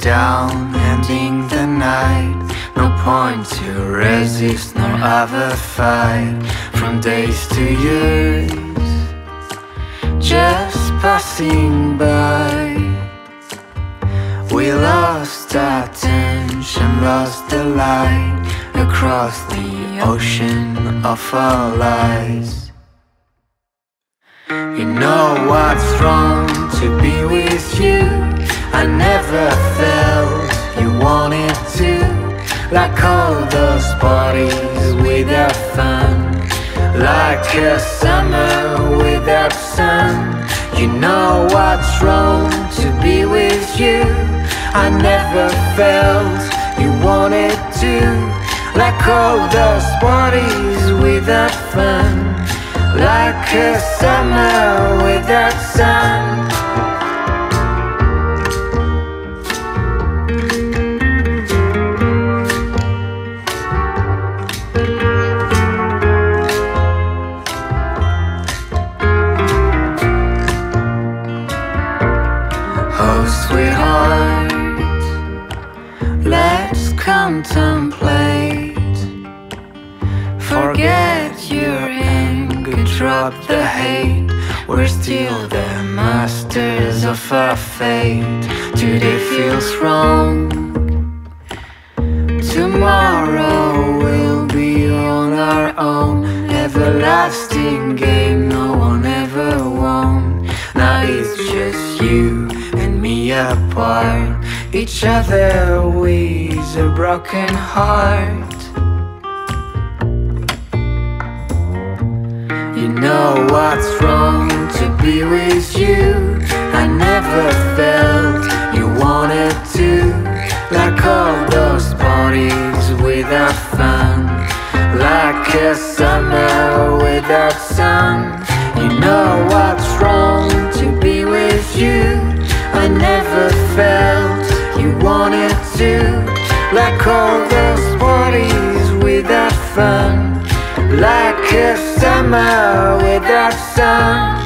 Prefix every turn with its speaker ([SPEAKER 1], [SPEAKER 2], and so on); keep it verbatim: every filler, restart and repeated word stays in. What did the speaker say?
[SPEAKER 1] down, ending the night. No point to resist nor ever fight. From days to years, just passing by. We lost our attention, lost the light across the ocean of our lies. You know what's wrong to be with you. I never felt you wanted to, like all those parties without fun, like a summer without sun. You know what's wrong to be with you. I never felt you wanted to, like all those parties without fun, like a summer without sun. Oh, sweetheart, let's contemplate. Forget your anger, drop the hate. We're still the masters of our fate. Today feels wrong, tomorrow we'll be on our own. Everlasting game no one ever won. Now it's just you and me apart, each other with a broken heart. You know what's wrong to be with you. I never felt you wanted to, like all those parties without fun, like a summer without sun. You know what's wrong to be with you. I never felt you wanted to, like all those parties without fun, like a summer without sun.